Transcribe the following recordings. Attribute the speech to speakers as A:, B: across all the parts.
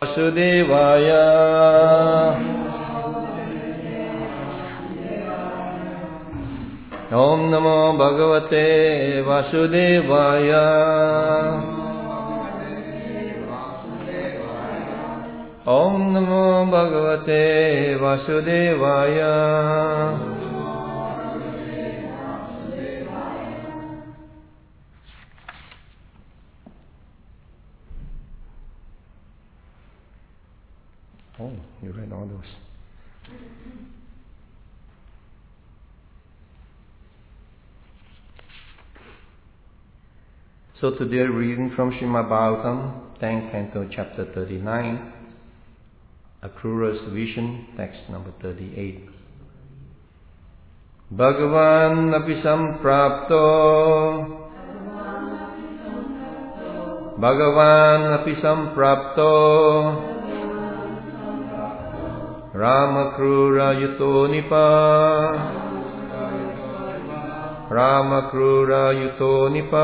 A: Vasudevaya Om Namo Bhagavate Vasudevaya Om Namo Bhagavate Vasudevaya Oh, you read all those. So today reading from Srimad Bhagavatam, 10th Canto, Chapter 39, Akrura's Vision, text number 38. Bhagavan api samprapto Bhagavan api samprapto Ramakrura yuto nipa Ramakrura yuto nipa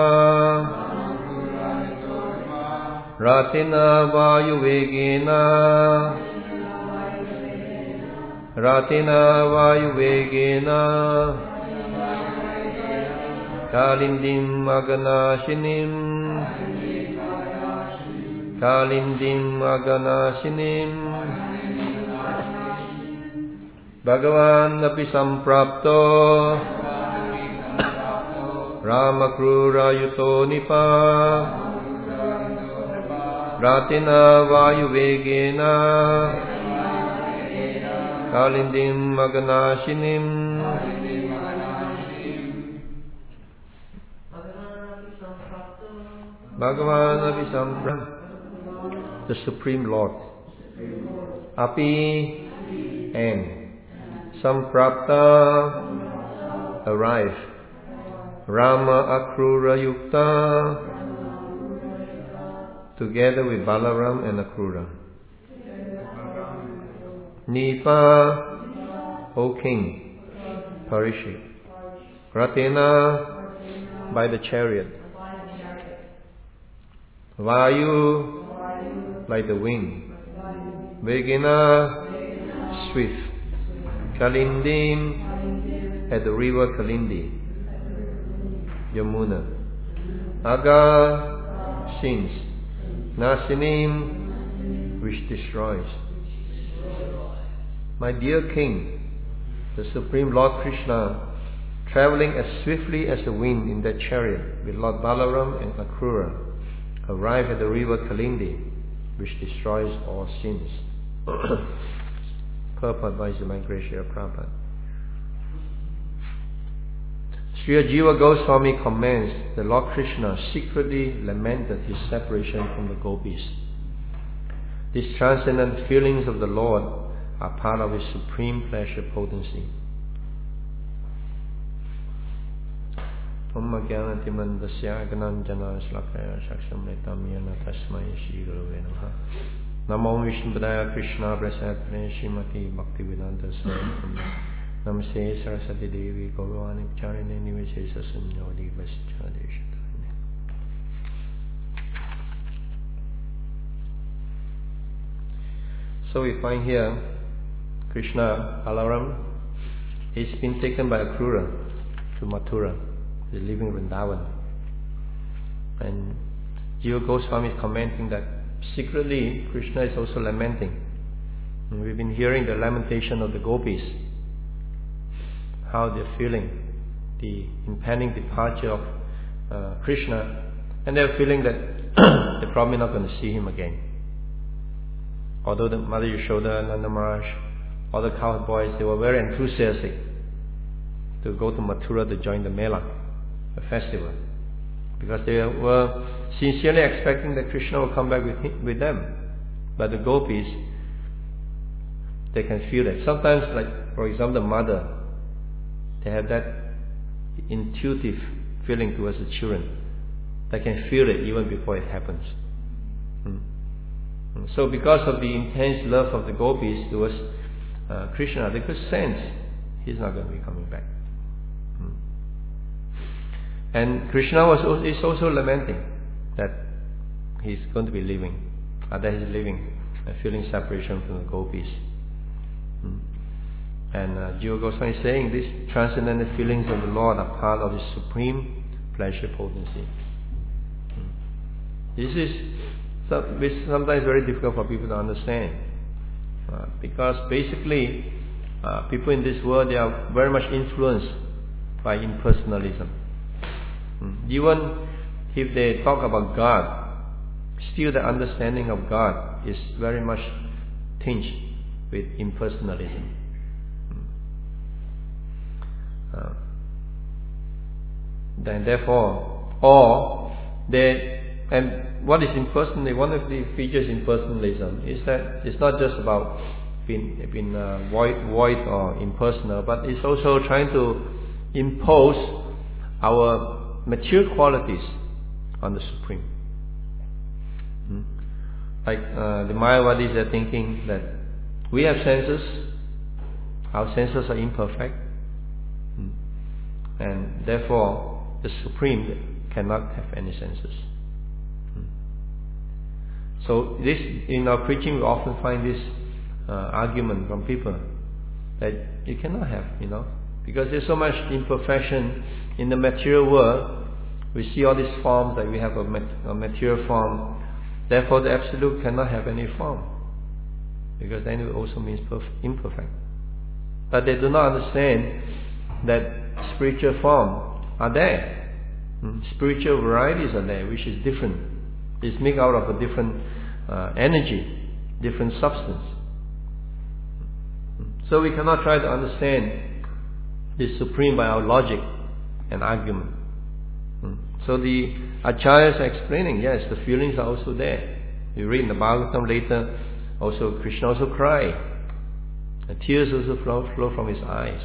A: Ratina vayuvegena Ratina vayuvegena Kalindim aganashinim Kalindim aganashinim Bhagavan api samprapto Ramakrura yuto nipa Ratina vayuvegena Kalindim aganashinim Bhagavan api samprapto the Supreme Lord Api and Samprapta arrive Rama Akrura Yukta together with Balaram and Akrura. Nipa, O King, Parishit. Ratena, by the chariot. Vayu, by the wind. Vegena, swift. Kalindim, at the river Kalindi. Yamuna. Aga, sins. Nasinim, which destroys. My dear King, the Supreme Lord Krishna, travelling as swiftly as the wind in that chariot with Lord Balaram and Akrura, arrived at the river Kalindi, which destroys all sins. Purport by His Gracia Prabhupada. Sri Jiva Goswami comments that Lord Krishna secretly lamented his separation from the gopis. These transcendent feelings of the Lord are part of his supreme pleasure potency. Om Jnanatimandasya Gananjana Slakaya Saksham Netamyana Tasmai Shri Gurave Namaha. Namo Vishnupadaya Krishna Prasad Srimati Bhaktivedanta Swami Namaste Saraswati Devi Gaurvani Charine Nivesesa Sunyodi Vaschadesh. So we find here Krishna Balaram is been taken by Akrura to Mathura, the living Vrindavan. And Jiva Goswami is commenting that secretly Krishna is also lamenting. And we've been hearing the lamentation of the gopis, how they're feeling the impending departure of Krishna, and they're feeling that they're probably not going to see him again. Although the Mother Yashoda, Nanda Maharaj, all the cowboys, they were very enthusiastic to go to Mathura to join the Mela, the festival, because they were sincerely expecting that Krishna will come back with them. But the gopis, they can feel that. Sometimes, like for example, the mother, they have that intuitive feeling towards the children. They can feel it even before it happens. So because of the intense love of the gopis towards Krishna, they could sense he's not going to be coming back. And Krishna is also lamenting that he's going to be leaving, that he's leaving feeling separation from the gopis. And Jiva Goswami is saying these transcendental feelings of the Lord are part of His supreme pleasure potency. This is sometimes very difficult for people to understand, because basically people in this world, they are very much influenced by impersonalism. Even if they talk about God, still the understanding of God is very much tinged with impersonalism. Then therefore, and what is impersonal? One of the features in personalism is that it's not just about being void or impersonal, but it's also trying to impose our material qualities on the Supreme. Like the Mayavadis are thinking that we have senses, our senses are imperfect, and therefore the Supreme cannot have any senses. So this, in our preaching, we often find this argument from people that you cannot have, because there's so much imperfection in the material world. We see all these forms, like we have a material form, therefore the Absolute cannot have any form, because then it also means imperfect. But they do not understand that spiritual form are there. Spiritual varieties are there, which is different. It's made out of a different energy, different substance. So we cannot try to understand the Supreme by our logic and argument. So the Acharyas are explaining, yes, the feelings are also there. You read in the Bhagavatam later, also Krishna also cried. The tears also flow from his eyes.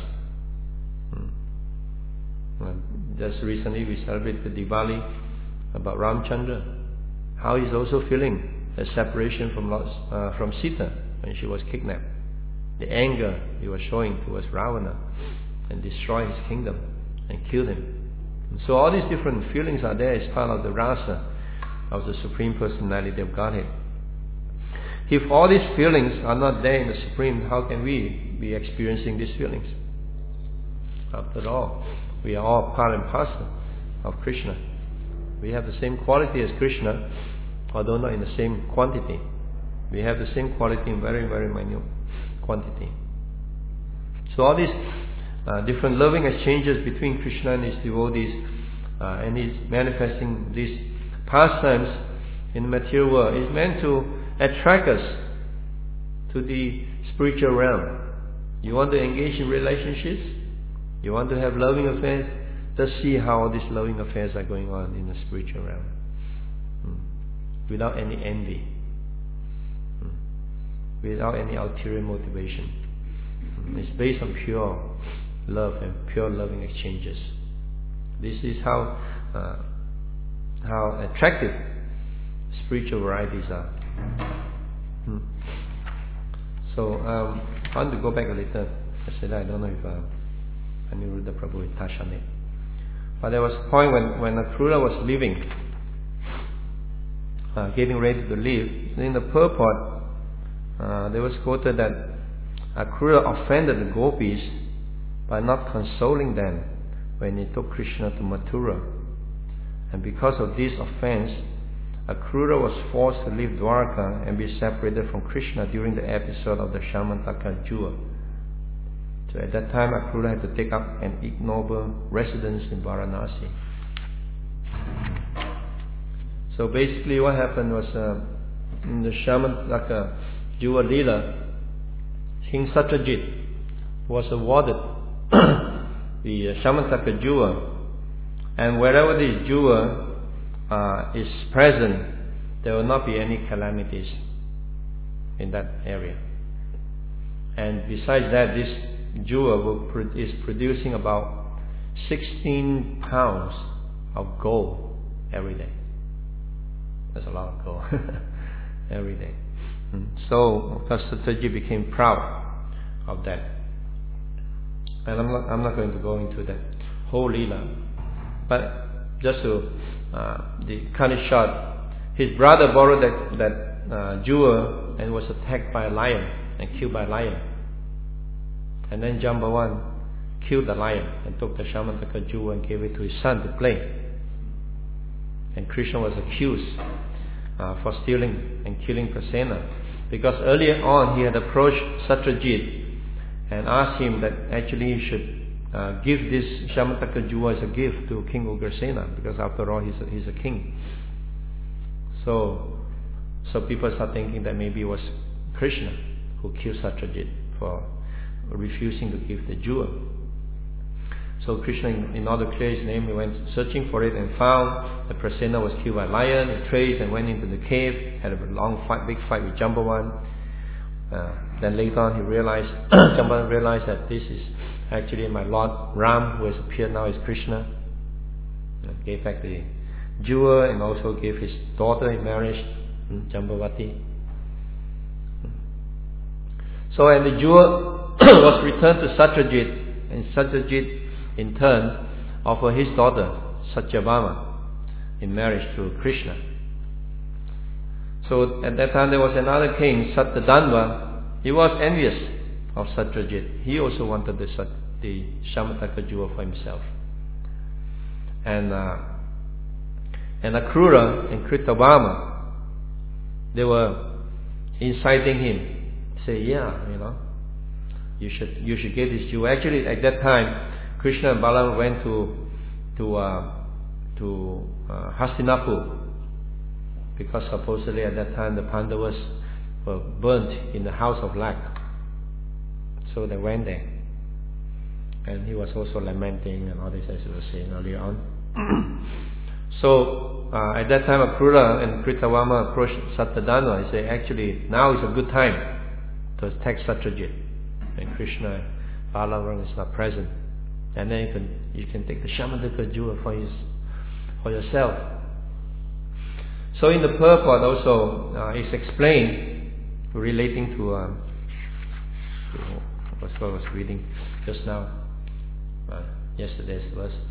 A: Just recently we celebrated Diwali about Ramchandra, how he's also feeling a separation from Sita when she was kidnapped. The anger he was showing towards Ravana and destroy his kingdom and kill him. And so all these different feelings are there as part of the rasa of the Supreme Personality of Godhead. If all these feelings are not there in the Supreme, how can we be experiencing these feelings? After all, we are all part and parcel of Krishna. We have the same quality as Krishna, although not in the same quantity. We have the same quality in very, very minute quantity. So all these different loving exchanges between Krishna and his devotees, and he's manifesting these pastimes in the material world, is meant to attract us to the spiritual realm. You want to engage in relationships? You want to have loving affairs? Just see how all these loving affairs are going on in the spiritual realm. Without any envy. Without any ulterior motivation. It's based on pure love and pure loving exchanges. This is how attractive spiritual varieties are. So I want to go back a little. I said I don't know if Aniruddha Prabhu will touch on it. But there was a point when Akrura was leaving, getting ready to leave. In the purport, there was quoted that Akrura offended the gopis by not consoling them when he took Krishna to Mathura. And because of this offense, Akrura was forced to leave Dwarka and be separated from Krishna during the episode of the Shamantaka Jua. So at that time, Akrura had to take up an ignoble residence in Varanasi. So basically what happened was, in the Shamantaka Jua Leela, King Satyajit was awarded the Shamantaka Jua, and wherever this Jua is present, there will not be any calamities in that area. And besides that, this Jua is producing about 16 pounds of gold every day. That's a lot of gold every day. So, of course, Satyajit became proud of that. And I'm not going to go into that whole Leela. But just to cut it short, his brother borrowed that jewel and was attacked by a lion and killed by a lion. And then Jambavan killed the lion and took the Shamataka jewel and gave it to his son to play. And Krishna was accused for stealing and killing Prasenna, because earlier on he had approached Satyajit and asked him that actually he should give this Shamataka jewel as a gift to King Ugrasena, because after all he's a king. So people start thinking that maybe it was Krishna who killed Satyajit for refusing to give the jewel. So Krishna, in order to clear his name, he went searching for it and found that Prasenna was killed by a lion. He traced and went into the cave, had a big fight with Jambavan. Then later on he realized, Jambavan realized that this is actually my Lord Ram, who has appeared now as Krishna. Gave back the jewel and also gave his daughter in marriage, Jambavati. So, and the jewel was returned to Satyajit, and Satyajit in turn offered his daughter Satyabhama in marriage to Krishna. So at that time there was another king, Satyadandva. He was envious of Satyajit. He also wanted the Shamataka jewel for himself. And Akrura and Kritavama, they were inciting him. Say, you should get this jewel. Actually, at that time, Krishna and Balaram went to Hastinapur, because supposedly at that time the Pandavas were burnt in the house of lac. So they went there, and he was also lamenting and all this, as we were saying earlier on. So at that time, Akrura and Kritavama approached Satyadandva and said, actually now is a good time to attack Satyajit, and Krishna and Balaram is not present, and then you can take the Shamataka jewel for yourself. So in the purport also is explained, relating to what I was reading just now, yesterday's verse.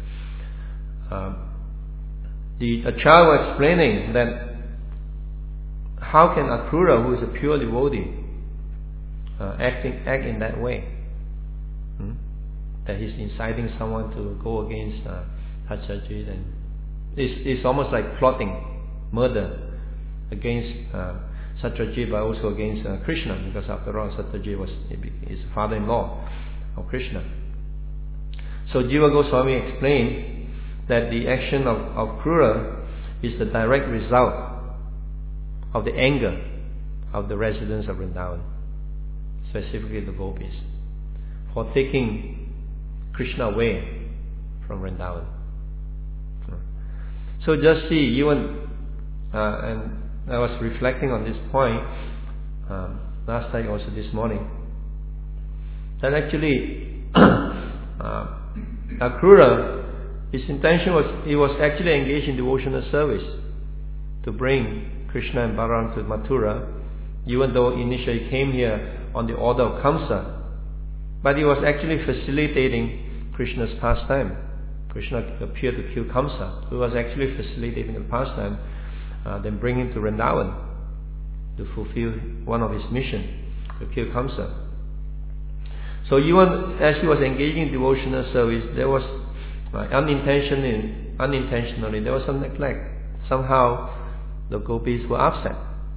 A: The Acharya was explaining that how can Akrura, who is a pure devotee, act in that way? That he's inciting someone to go against Satyajit, and it's almost like plotting murder against Satyajit, but also against Krishna, because after all Satyajit was his father-in-law of Krishna. So Jiva Goswami explained that the action of Krura is the direct result of the anger of the residents of Vrindavan, specifically the gopis, for taking Krishna away from Vrindavan. So just see, even and I was reflecting on this point last night, also this morning, that actually Akrura, his intention was, he was actually engaged in devotional service to bring Krishna and Balaram to Mathura, even though initially he came here on the order of Kamsa. But he was actually facilitating Krishna's pastime. Krishna appeared to kill Kamsa. He was actually facilitating the pastime, then bring him to Vrindavan to fulfill one of his missions, to kill Kamsa. So even as he was engaging in devotional service, there was unintentionally there was some neglect. Somehow the gopis were upset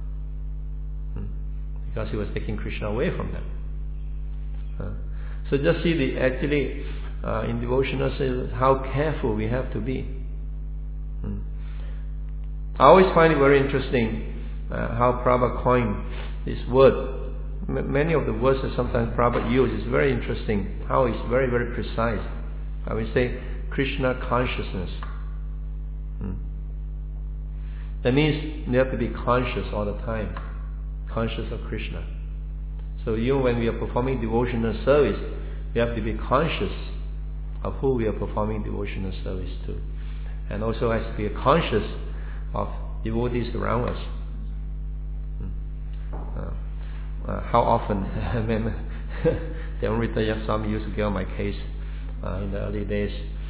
A: because he was taking Krishna away from them. So just see in devotional service how careful we have to be. I always find it very interesting how Prabhupada coined this word. Many of the words that sometimes Prabhupada uses is very interesting, how it's very, very precise. I would say Krishna consciousness. That means we have to be conscious all the time, conscious of Krishna. So even when we are performing devotional service, we have to be conscious of who we are performing devotional service to, and also has to be conscious of devotees around us. How often, Devanrita Yaswami used to get on my case in the early days.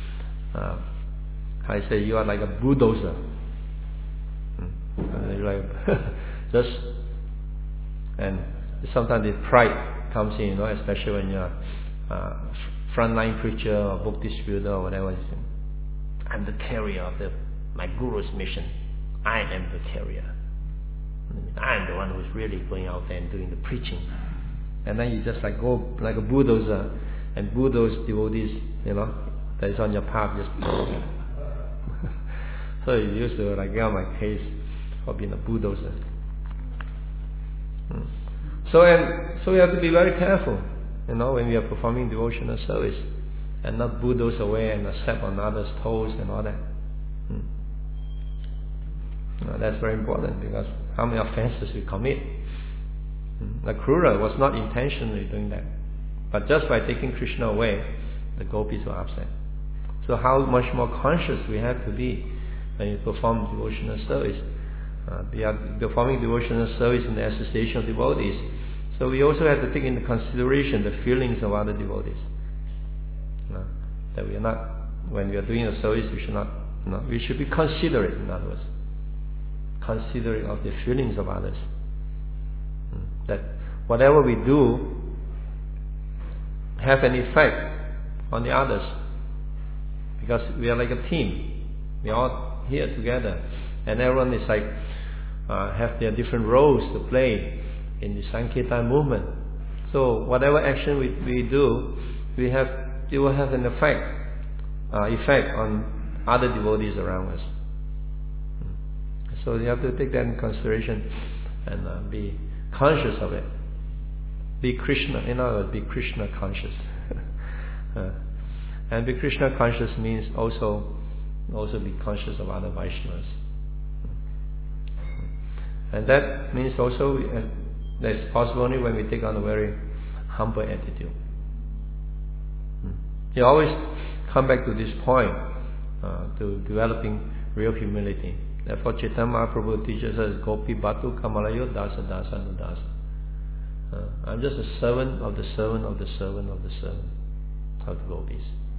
A: I say, you are like a bulldozer. Like just And sometimes the pride comes in, especially when you're a frontline preacher or book distributor or whatever. I'm the carrier of my guru's mission. I am the carrier. I am the one who's really going out there and doing the preaching. And then you just go like a bulldozer and bulldoze devotees, that is on your path. Just so you used to get on my case for being a bulldozer. So we have to be very careful, when we are performing devotional service, and not bulldoze away and step on others' toes and all that. That's very important, because how many offenses we commit. The Krura was not intentionally doing that, but just by taking Krishna away, the gopis were upset. So how much more conscious we have to be when you perform devotional service. We are performing devotional service in the association of devotees, so we also have to take into consideration the feelings of other devotees. That we are not, when we are doing a service, we should not, we should be considerate, in other words. Considerate of the feelings of others. That whatever we do have an effect on the others, because we are like a team. We are all here together, and everyone is have their different roles to play in the Sankirtan movement. So whatever action we do, it will have an effect on other devotees around us. So you have to take that into consideration and be conscious of it. Be Krishna, in other words, be Krishna conscious. And be Krishna conscious means also be conscious of other Vaishnavas. And that means also that's possible only when we take on a very humble attitude. You always come back to this point, to developing real humility. Therefore, Chaitanya Mahaprabhu teaches us, Gopi Batu Kamalayo Dasa Dasa Nudasa. I'm just a servant of the servant of the servant of the servant of the gopis.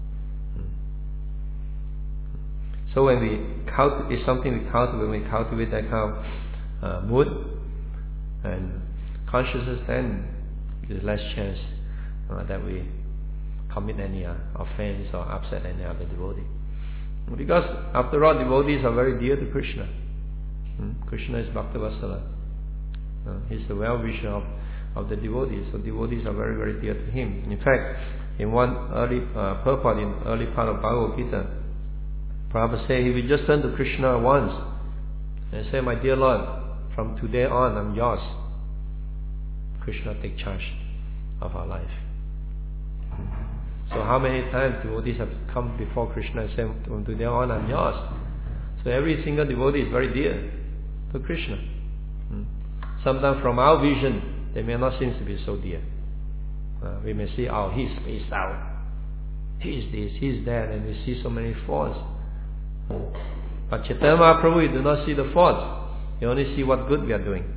A: So when it's something we cultivate, when we cultivate that kind of mood and consciousness, then there's less chance that we commit any offense or upset any other devotee. Because after all, devotees are very dear to Krishna. Krishna is Bhakta-Vatsala. He's the well-wisher of the devotees. So devotees are very, very dear to him. In fact, in one early purport, in the early part of Bhagavad Gita, Prabhupada said, if you just turn to Krishna once and say, my dear Lord, from today on I'm yours, Krishna take charge of our life. So how many times devotees have come before Krishna and said, from today on I'm yours. So every single devotee is very dear to Krishna. Sometimes from our vision, they may not seem to be so dear. We may see, he's spaced out. He's this, he's that, and we see so many faults. But Chaitanya Mahaprabhu, you do not see the faults. You only see what good we are doing.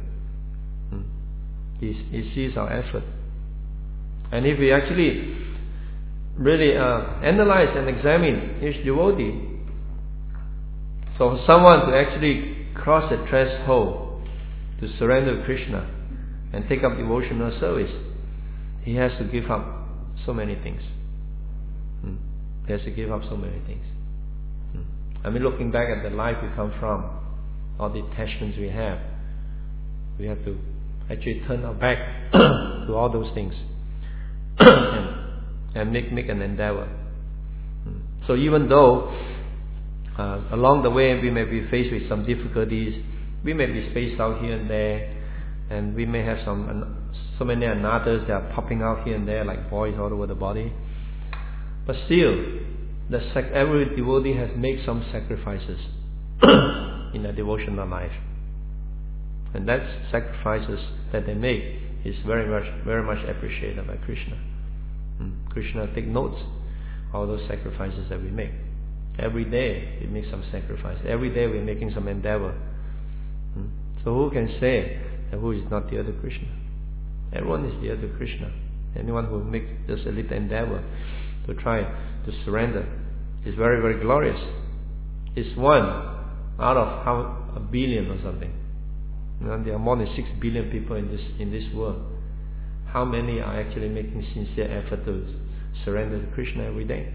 A: He sees our effort. And if we actually really analyze and examine each devotee, so for someone to actually cross the threshold to surrender to Krishna and take up devotional service, he has to give up so many things. He has to give up so many things. Looking back at the life we come from, all the attachments we have to actually turn our back to all those things and make an endeavor. So even though along the way we may be faced with some difficulties, we may be spaced out here and there, and we may have so many anathas that are popping out here and there like boils all over the body, but still every devotee has made some sacrifices in their devotional life, and that sacrifices that they make is very much appreciated by Krishna. Krishna take notes of all those sacrifices that we make. Every day we make some sacrifice. Every day we're making some endeavor. So who can say that who is not dear to Krishna? Everyone is dear to Krishna. Anyone who makes just a little endeavor to try to surrender is very, very glorious. It's one out of a billion or something. There are more than 6 billion people in this world. How many are actually making sincere effort to surrender to Krishna every day?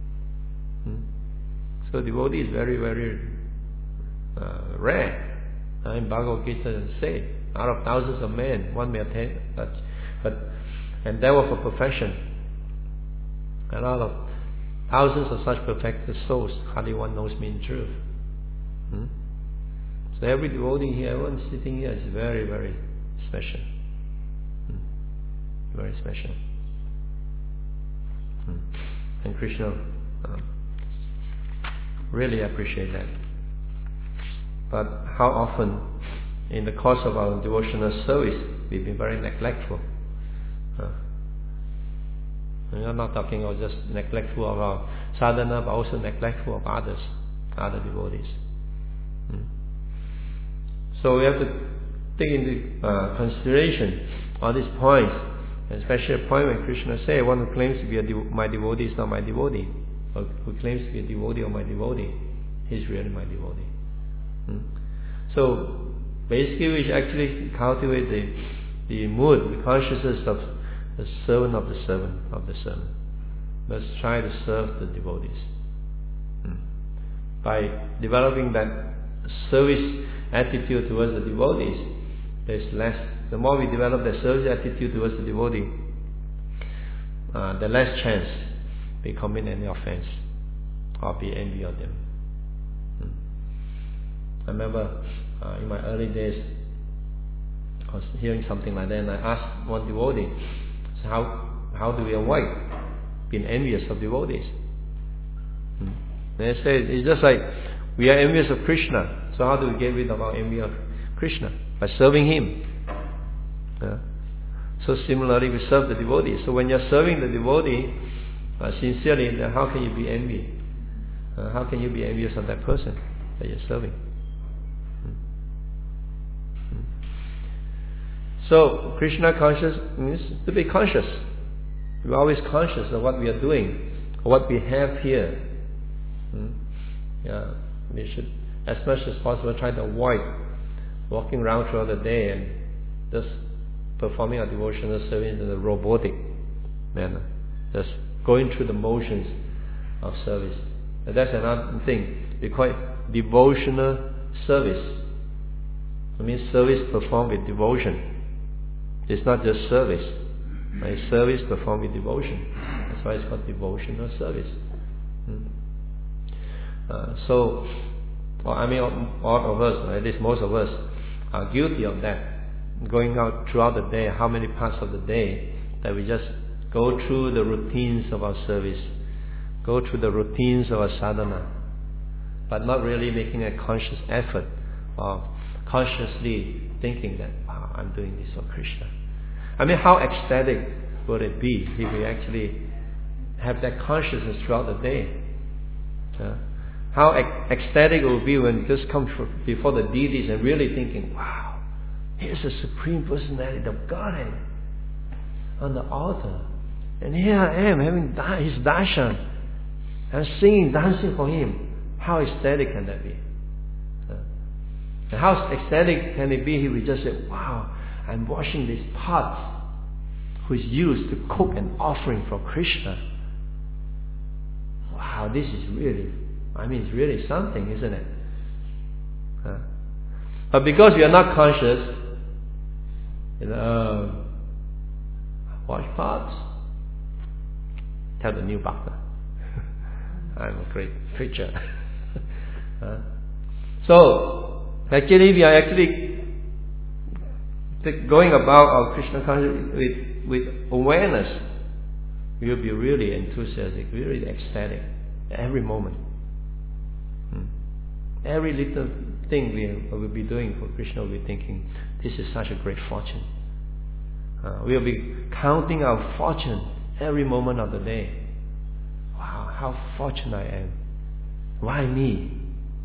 A: So devotee is very, very rare. In Bhagavad Gita say, out of thousands of men, one may attain, but endeavor for perfection. And out of thousands of such perfected souls, hardly one knows me in truth. So every devotee here, everyone sitting here is very, very special. Very special. And Krishna really appreciate that. But how often in the course of our devotional service we've been very neglectful. We are not talking about just neglectful of our sadhana, but also neglectful of others, other devotees. So we have to take into consideration all these points, especially a point when Krishna says, one who claims to be my devotee is not my devotee, or who claims to be a devotee of my devotee, he's really my devotee. So basically we should actually cultivate the mood, the consciousness of the servant of the servant of the servant. Let's try to serve the devotees. By developing that service attitude towards the devotees, there's less. The more we develop that service attitude towards the devotee, the less chance we commit any offense or be envy of them. I remember in my early days, I was hearing something like that, and I asked one devotee, so how do we avoid being envious of devotees? And they said, it's just like we are envious of Krishna, so how do we get rid of our envy of Krishna? By serving Him. So similarly we serve the devotee. So when you're serving the devotee sincerely, then how can you be envious? How can you be envious of that person that you're serving? So Krishna conscious means to be conscious. We're always conscious of what we are doing, or what we have here. We should, as much as possible, try to avoid walking around throughout the day and just performing our devotional service in a robotic manner, just going through the motions of service. And that's another thing. We call it devotional service. It means service performed with devotion. It's not just service. It's service performed with devotion. That's why it's called devotional service. All of us, at least most of us, are guilty of that. Going out throughout the day, how many parts of the day that we just go through the routines of our service, go through the routines of our sadhana, but not really making a conscious effort of consciously thinking that, wow, I'm doing this for Krishna. How ecstatic would it be if we actually have that consciousness throughout the day? How ecstatic it will be when we just come before the deities and really thinking, wow, here's the Supreme Personality of Godhead on the altar. And here I am having His darshan. I'm singing, dancing for Him. How ecstatic can that be? And how ecstatic can it be if we just say, wow, I'm washing this pot which is used to cook an offering for Krishna. Wow, this is really, it's really something, isn't it? But because we are not conscious, wash pots, tell the new bhakta, I'm a great preacher. So, actually we are going about our Krishna consciousness with awareness. We will be really enthusiastic, really ecstatic every moment. Every little thing we will be doing for Krishna, will be thinking, this is such a great fortune. We will be counting our fortune every moment of the day. Wow, how fortunate I am. Why me?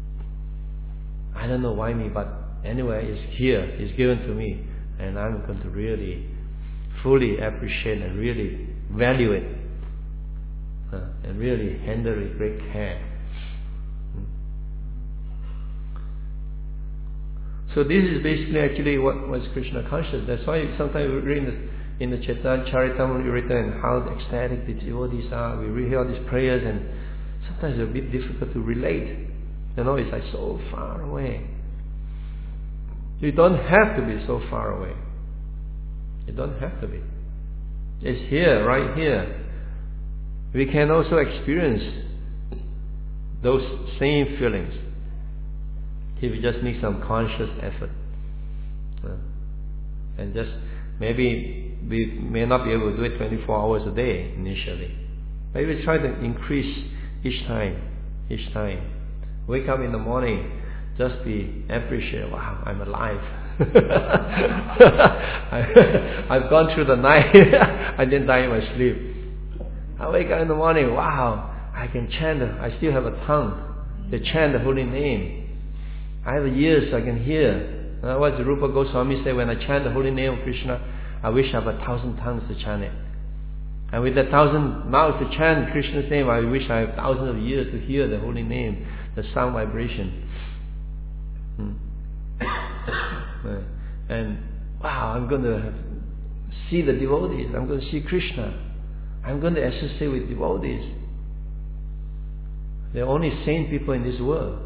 A: I don't know why me, but anyway, it's here, it's given to me, and I'm going to really fully appreciate and really value it, and really handle it with great care. So this is basically actually what was Krishna conscious. That's why sometimes we read in the Chaitanya Charitamrita written how ecstatic the devotees are. We read all these prayers, and sometimes it's a bit difficult to relate. It's like so far away. You don't have to be so far away. You don't have to be. It's here, right here. We can also experience those same feelings if we just make some conscious effort. And just maybe we may not be able to do it 24 hours a day initially. Maybe try to increase each time. Wake up in the morning, just be appreciative. Wow, I'm alive. I've gone through the night. I didn't die in my sleep. I wake up in the morning. Wow, I can chant. I still have a tongue to chant the holy name. I have ears, I can hear. What did Rupa Goswami say? When I chant the holy name of Krishna, I wish I have 1,000 tongues to chant it. And with 1,000 mouths to chant Krishna's name, I wish I have thousands of ears to hear the holy name, the sound vibration. And wow, I'm going to see the devotees. I'm going to see Krishna. I'm going to associate with devotees. There are only sane people in this world.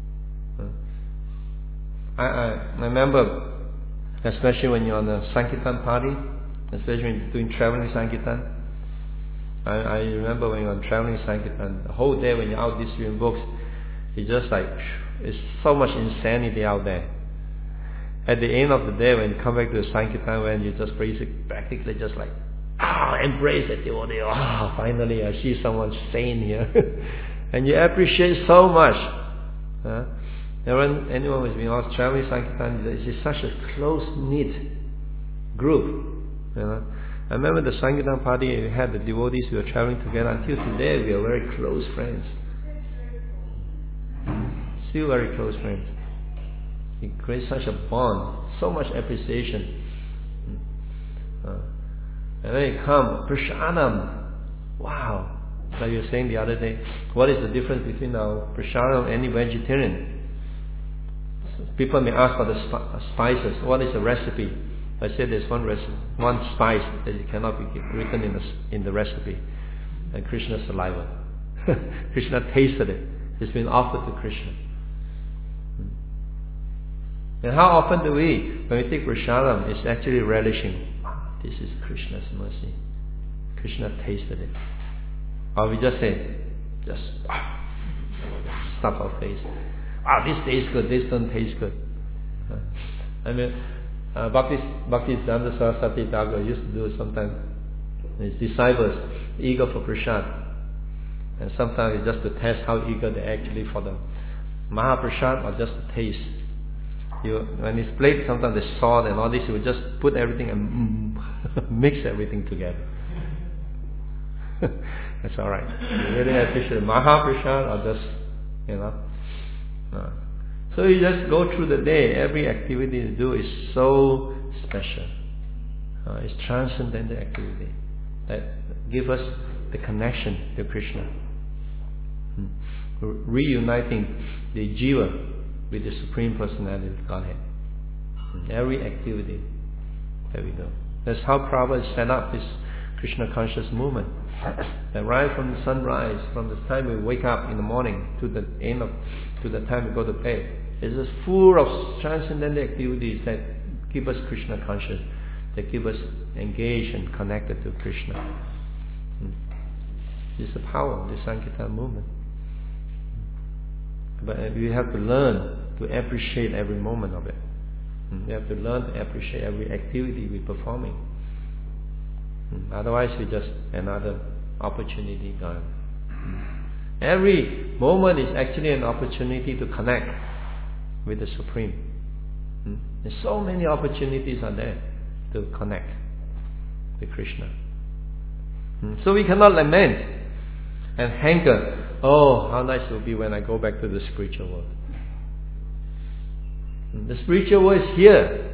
A: I remember, especially when you're on a Sankirtan party, especially when you're doing traveling Sankirtan. I remember when you're on traveling Sankirtan, the whole day when you're out distributing books, it's just like, it's so much insanity out there. At the end of the day, when you come back to the Sankirtan, when you just practically just like, embrace it, devotee. Finally I see someone sane here. And you appreciate so much. When anyone who's been out traveling Sankirtan, it's such a close-knit group. I remember the Sankirtan party, we had the devotees, we were traveling together. Until today, we are very close friends. Still very close friends. It creates such a bond, so much appreciation. And then you come, prasadam. Wow. Like you were saying the other day, what is the difference between our prasadam and any vegetarian? People may ask for the spices. What is the recipe? I said there's one spice that it cannot be written in the recipe. And Krishna's saliva. Krishna tasted it. It's been offered to Krishna. And how often do we, when we take prasadam, it's actually relishing. This is Krishna's mercy. Krishna tasted it. Or we just say, stuff our face. This tastes good, this doesn't taste good. Bhaktisiddhanta Saraswati Thakur used to do it sometimes. His disciples, eager for prasad. And sometimes it's just to test how eager they actually for the Mahaprasad or just to taste. When it's played, sometimes the salt and all this, you would just put everything and mix everything together. That's alright. You really appreciate Mahaprasad or just, So you just go through the day. Every activity you do is so special. It's transcendental activity that give us the connection to Krishna. Reuniting the jiva with the Supreme Personality of Godhead. Every activity that we do. That's how Prabhupada set up this Krishna conscious movement. That right from the sunrise, from the time we wake up in the morning to the end to the time we go to bed, it's just full of transcendental activities that keep us Krishna conscious, that keep us engaged and connected to Krishna. It's the power of the Sankirtan movement. But we have to learn to appreciate every moment of it. We have to learn to appreciate every activity we're performing. Otherwise, we just another opportunity gone. Every moment is actually an opportunity to connect with the Supreme. And so many opportunities are there to connect with Krishna. So we cannot lament and hanker. Oh, how nice it will be when I go back to the spiritual world. The spiritual world is here.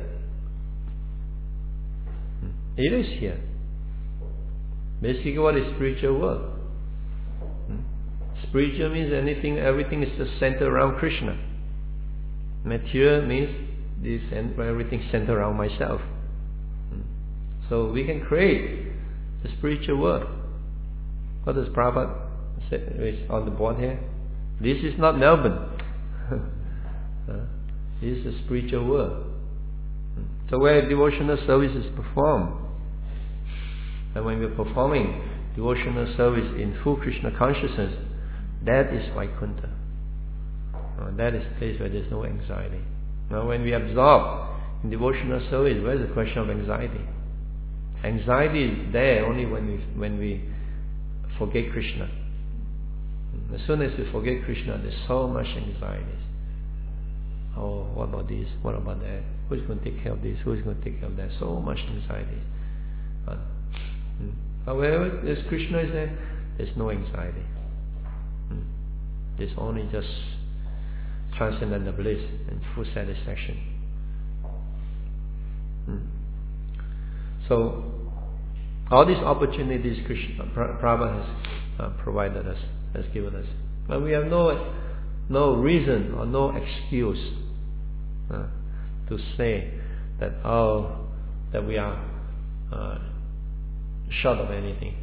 A: It is here. Basically, what is spiritual world? Spiritual means everything is just centered around Krishna. Material means this and everything centered around myself. So we can create the spiritual world. What does Prabhupada say on the board here? This is not Melbourne. This is a spiritual world. So where devotional service is performed, and when we're performing devotional service in full Krishna consciousness, that is Vaikuntha. That is a place where there's no anxiety. Now when we absorb in devotional service, where's the question of anxiety? Anxiety is there only when we forget Krishna. As soon as we forget Krishna, there's so much anxiety. Oh, what about this? What about that? Who's going to take care of this? Who's going to take care of that? So much anxiety. However, as Krishna is there, there's no anxiety. There's only just transcendental bliss and full satisfaction. So, all these opportunities Krishna, Prabhupada has provided us, has given us. And we have no reason or no excuse to say that that we are short of anything.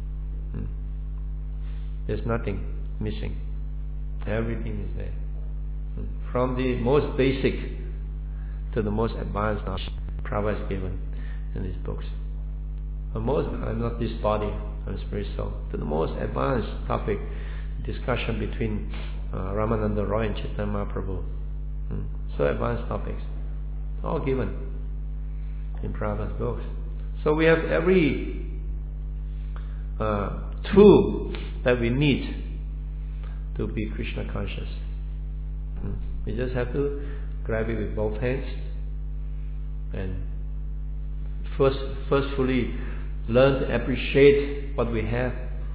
A: There's nothing missing. Everything is there. From the most basic to the most advanced knowledge Prabhupada has given in these books. I'm not this body, I'm spirit soul. To the most advanced topic, discussion between Ramananda Roy and Chaitanya Mahaprabhu. So advanced topics. All given in Prabhupada's books. So we have every tool that we need to be Krishna conscious. We just have to grab it with both hands and firstly learn to appreciate what we have.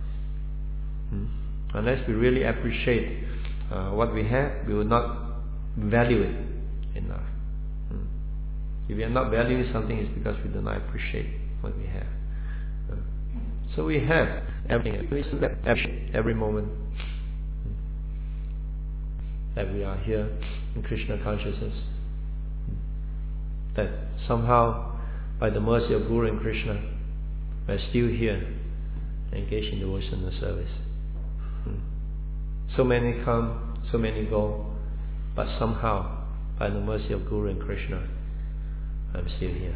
A: Unless we really appreciate what we have, we will not value it enough. If we are not valuing something, it's because we do not appreciate what we have. So we have everything, every moment that we are here in Krishna consciousness. That somehow, by the mercy of Guru and Krishna, we are still here, engaged in devotional service. So many come, so many go, but somehow, by the mercy of Guru and Krishna, I'm still here.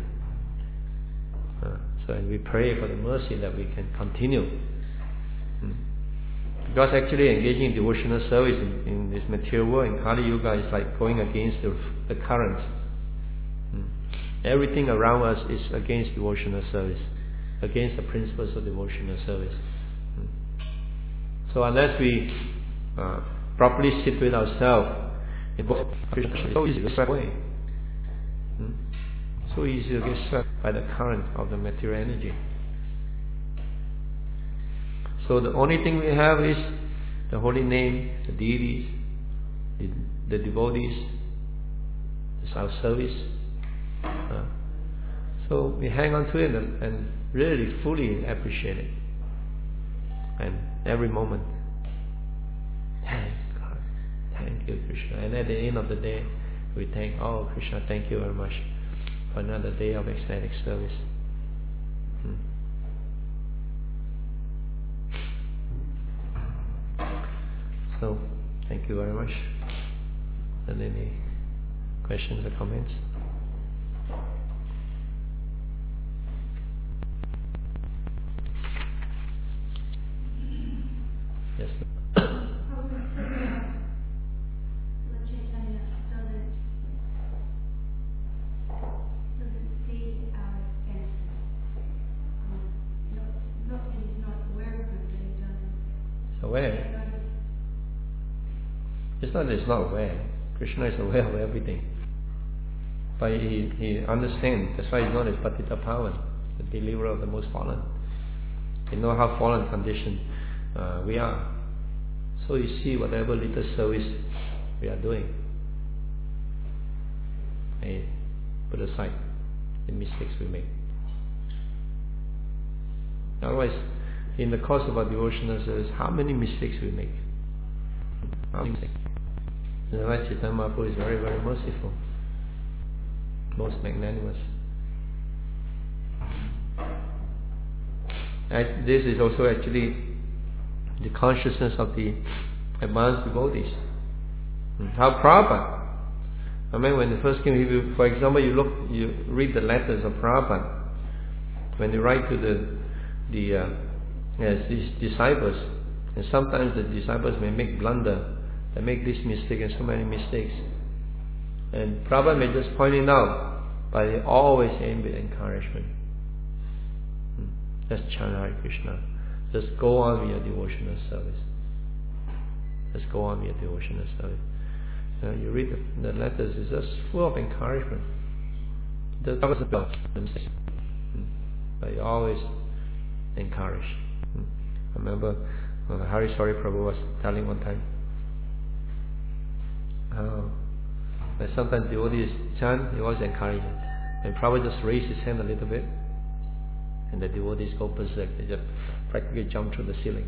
A: So and we pray for the mercy that we can continue. Because actually engaging in devotional service in this material world, in Kali Yuga, is like going against the current. Everything around us is against devotional service, against the principles of devotional service. So unless we properly sit with ourselves, it's so easy to swept away. So easy to get swept by the current of the material energy. So the only thing we have is the holy name, the deities, the devotees, it's our service. So we hang on to it and really fully appreciate it. And every moment, thank God, thank you Krishna. And at the end of the day, we thank, oh Krishna, thank you very much for another day of ecstatic service. So, thank you very much. And any questions or comments? Yes. Aware. It's not that it's not aware. Krishna is aware of everything. But he understands. That's why he's known as Patita Pavan, the deliverer of the most fallen. He knows how fallen condition we are. So you see whatever little service we are doing, and put aside the mistakes we make. Otherwise, in the course of our devotional service, how many mistakes we make? How many mistakes? Chaitanya Mahaprabhu is very, very merciful. most magnanimous. This is also actually the consciousness of the advanced devotees. How Prabhupada, I mean, when the first came, for example, you read the letters of Prabhupada, when they write to these disciples, and sometimes the disciples may make blunder, they make this mistake and so many mistakes. And Prabhupada may just point it out, but they always aim with encouragement. Just chant Hare Krishna. Just go on with your devotional service. Just go on with your devotional service. You read the letters, it's just full of encouragement. The Prabhupada about themselves. But you always encourage. I remember Hari Sari Prabhu was telling one time that sometimes devotees chant, he always encourages. And Prabhupada just raised his hand a little bit, and the devotees go berserk. They just practically jump through the ceiling.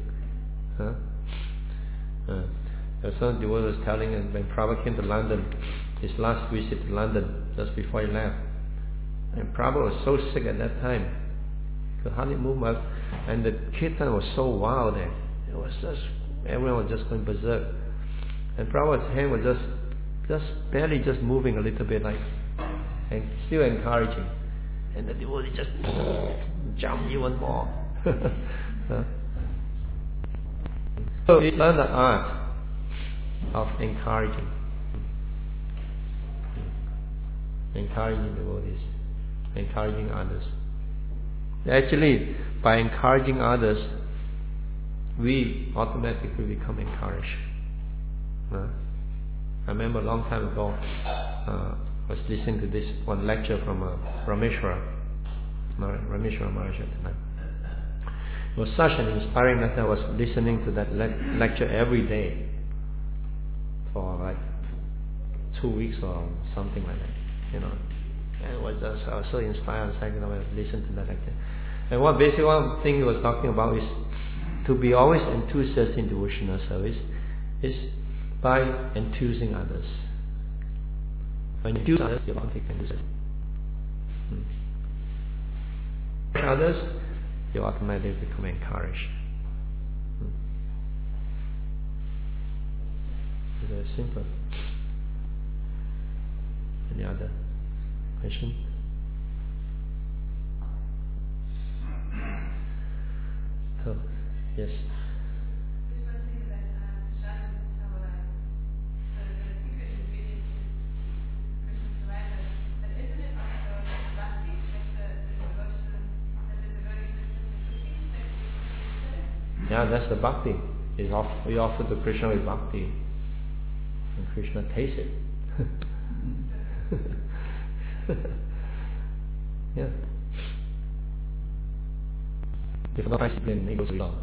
A: Some devotee was telling, and when Prabhupada came to London, his last visit to London, just before he left, and Prabhupada was so sick at that time, could hardly move much, and the kirtan was so wild there. It was just, everyone was just going berserk. And Prabhupada's hand was just barely just moving a little bit, like, and still encouraging. And the devotee just jump even more. So we learn the art of encouraging devotees, encouraging others. Actually, by encouraging others, we automatically become encouraged. I remember a long time ago, I was listening to this one lecture from Rameshwara Maharaj at the time. It was such an inspiring lecture. I was listening to that lecture every day for like 2 weeks or something like that. And it was just, I was so inspired. I was listening to that lecture. And one thing he was talking about is to be always enthusiastic in devotional service is by enthusing others. When you enthuse others, you automatically enthuse others, you automatically become encouraged. It's very simple. Any other question? So, yes. Yeah, that's the bhakti. We offer to Krishna with bhakti, and Krishna tastes it. Yeah. If not discipline, it goes wrong.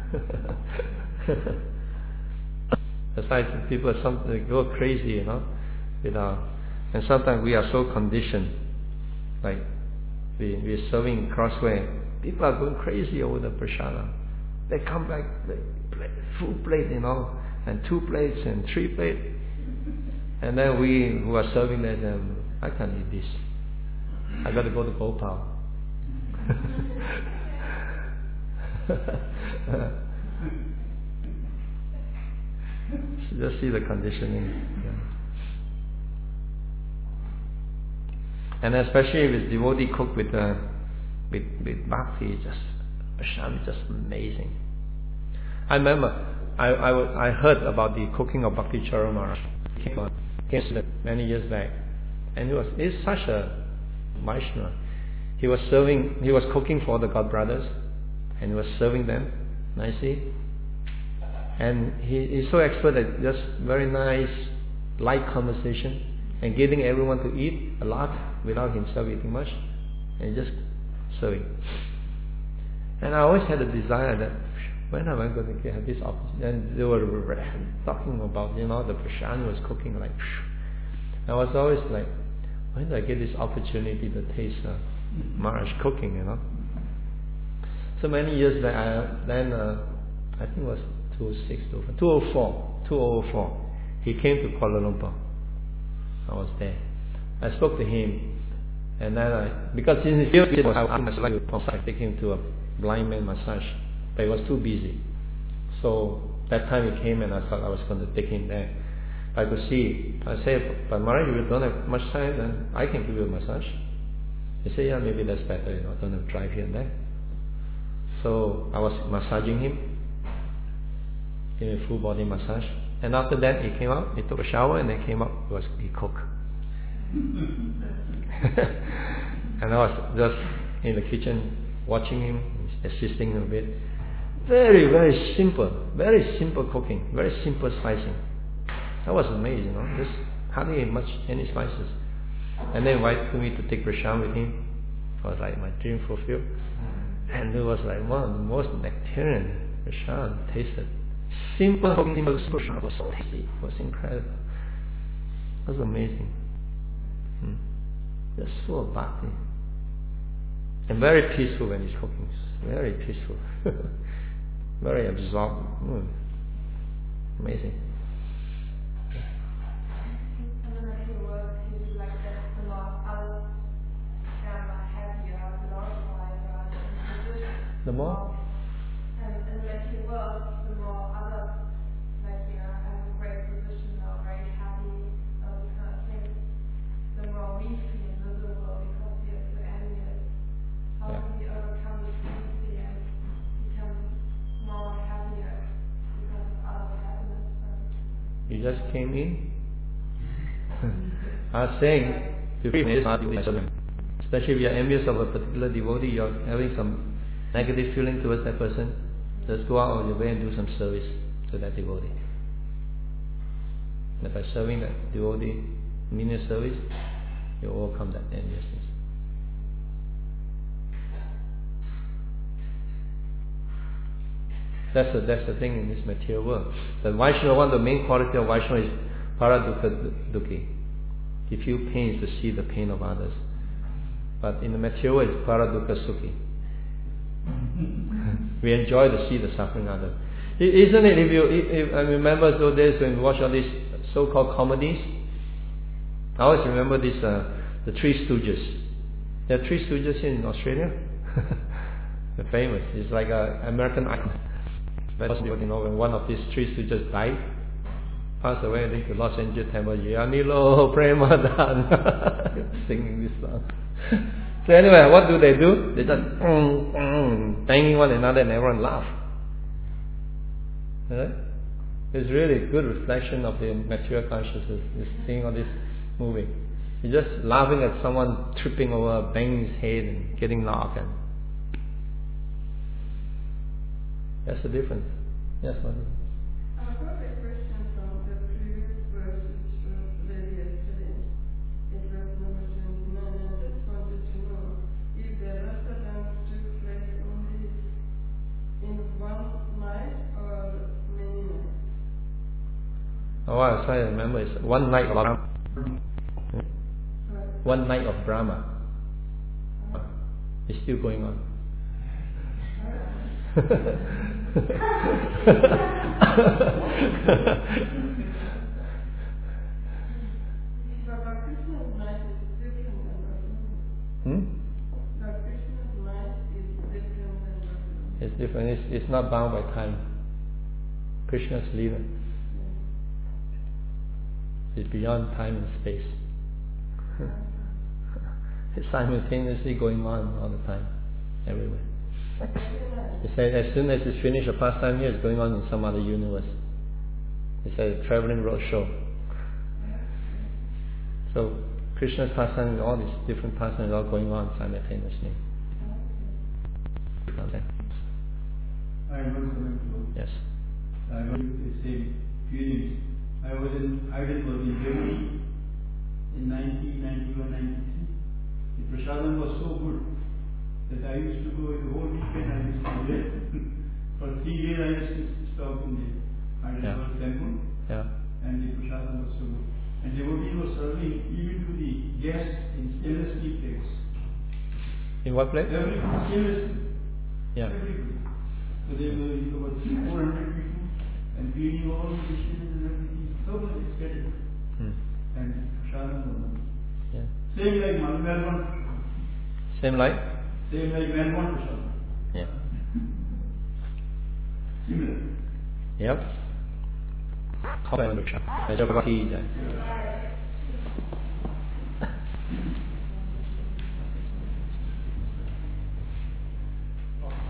A: That's why people go crazy, and sometimes we are so conditioned, like we're serving Crossway. People are going crazy over the prasada. They come back, full plate, and 2 plates and 3 plates. And then we who are serving them, I can't eat this. I got to go to Bhopal. Just see the conditioning. Yeah. And especially if it's devotee cooked with bhakti, Prashad, just amazing. I remember I heard about the cooking of Bhakti Charan Maharaj. He came many years back, and he's such a Vaishnava. He was cooking for the God brothers, and he was serving them nicely. And he's so expert at just very nice, light conversation, and getting everyone to eat a lot without himself eating much, and just serving. And I always had a desire that when am I going to have this opportunity? And they were talking about, the prasad was cooking like. I was always like, when do I get this opportunity to taste Maharaj cooking? So many years back, I think it was 2004. He came to Kuala Lumpur. I was there. I spoke to him, And then because since he feels I like to take him to a blind man massage, but he was too busy. So that time he came and I thought I was going to take him there. I could see. I said, but Maharaj, if you don't have much time, then I can give you a massage. He said, yeah, maybe that's better. I don't have to drive here and there. So I was massaging him, giving a full body massage. And after that, he came out. He took a shower and then came up. He cooked. And I was just in the kitchen watching him, assisting him a bit. Very, very simple cooking, very simple slicing. I was amazed, just hardly any spices. And then invited me to take prashad with him. I was like, my dream fulfilled. And it was like one of the most nectarian prashad tasted. Simple cooking, prashad was so tasty. It was incredible. It was amazing. Just full of bhakti. And very peaceful when he's cooking. Very peaceful. Very absorbed. Amazing. The more?
B: And in the material world, the more others have a great position or very happy, those kind of things, the more we feel miserable because we are so envious. How can we overcome this tendency and become more happier because of other happiness?
A: You just came in? I was saying, especially if you are envious of a particular devotee, you are having some negative feeling towards that person, just go out of your way and do some service to that devotee. And by serving that devotee, menial service, you overcome that enviousness. That's the thing in this material world. The Vaishnava, one of the main quality of Vaishnava is paradukha dukhi. He feels pains to see the pain of others. But in the material world, it's paradukha sukhi. We enjoy to see the suffering of others. Isn't it? If I remember those days when we watch all these so-called comedies, I always remember this the Three Stooges. There are Three Stooges here in Australia. They're famous. It's like an American icon. But when one of these Three Stooges died, passed away, I think the Los Angeles Temple, Yanilo Premadan, singing this song. So anyway, what do? They just banging one another and everyone laugh. Right? It's really a good reflection of the material consciousness, this seeing all this moving. You're just laughing at someone tripping over, banging his head and getting knocked. And that's the difference. Yes, Mother.
C: I've got a question from the previous verse which was read yesterday. It was number 29, and I just wanted to know if the rasa dance took place only in one night or many nights.
A: Oh, I try to remember. It's one night of Brahma. One night of Brahma. It's still going on.
C: But Krishna's night is different than Vaishnava. But Krishna's night is different than Vaishnava.
A: It's different. It's not bound by time. Krishna's Leela. It's beyond time and space. It's simultaneously going on all the time, everywhere. He said as soon as it's finished a pastime here, it's going on in some other universe. It's a traveling road show. So Krishna's pastime, all these different pastimes are all going on simultaneously. Okay.
D: I was going to.
A: Yes.
D: I was the same feelings. I was in Heidelberg in Germany in 1991-93. The prasadam was so good that I used to go the whole weekend. I used to go there. For 3 days I used to stop in the Heidelberg temple.
A: Yeah.
D: And the prasadam was so good. And devotees were serving even to the guests in stainless steel plates.
A: In what place?
D: Every stainless steel.
A: Yeah.
D: Everybody. So there were about 400 people and cleaning all the dishes and everything. So much is getting. And prasadam was
A: Yeah.
D: same like Melbourne.
A: Same like?
D: Same like Vanmont Prasadam.
A: Yeah.
D: Similar.
A: Yep. How about Ruksha? Major Bhakti.